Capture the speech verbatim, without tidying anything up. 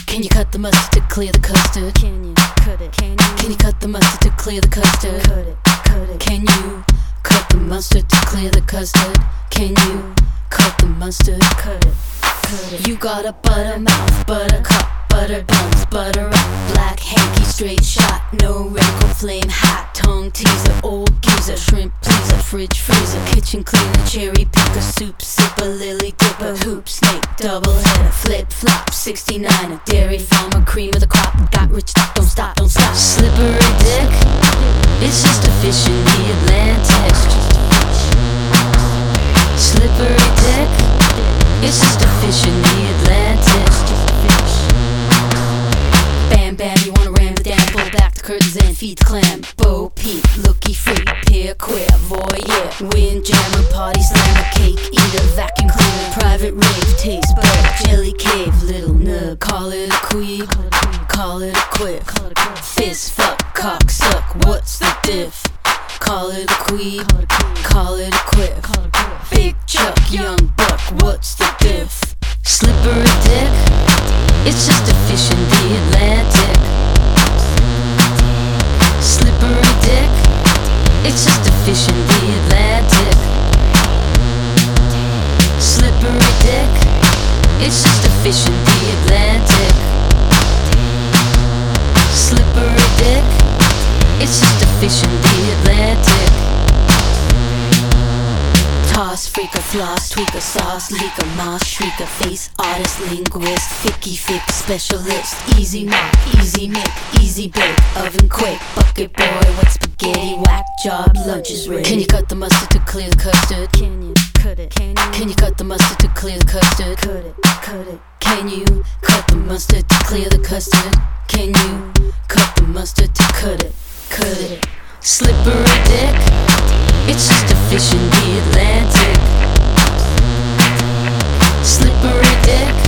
Can you cut the mustard to clear the custard? Can you cut it? Can you? Can you cut the mustard to clear the custard? Cut it, cut it. Can you cut the mustard to clear the custard? Can you cut the mustard? Cut it, cut it. You got a butter mouth, buttercup, butter buns, butter up, black hanky, straight shot, no wrinkle, flame hot, tongue teaser, old geezer, shrimp pleaser, fridge freezer, kitchen cleaner, cherry picker, soup sipper, lily dipper, hoop snake, double header, flip flop, sixty-niner, dairy farmer, cream of the crop, got rich, don't stop, don't stop. Slippery dick, it's just a fish in the Atlantic. Slippery dick, it's just a fish in the Atlantic. Bam bam, you wanna ram the dam, pull back the curtains and feed the clam. Bo peep, looky free, peer queer, voyeur, windjammer, party slammer, cake eater, vacuum cleaner, private rave, taste bud, jelly cave, little nub. Call it a queeb, call it a quip, fist fuck, cock suck, what's the diff? Call it a queeb, call it a quip, big chuck, young buck, what's the diff? Slippery dick, it's just a fish in the Atlantic. Slippery dick, it's just a fish in the Atlantic. Slippery dick, it's just a fish in the Atlantic. Slippery dick, it's just a fish in the Atlantic. Toss, freaker, floss, tweaker, sauce, leaker, moss, shrieker, face, artist, linguist, ficky fix, specialist, easy knock, easy make, easy bake, oven quake, bucket boy, wet spaghetti, whack job, lunch is ready. Can you cut the mustard to clear the custard? Can you cut it? Can you? Can you cut the mustard to clear the custard? Cut it, cut it. Can you cut the mustard to clear the custard? Can you cut the mustard to cut it, cut it? Slippery dick, it's just a fish in the Atlantic. Slippery dick,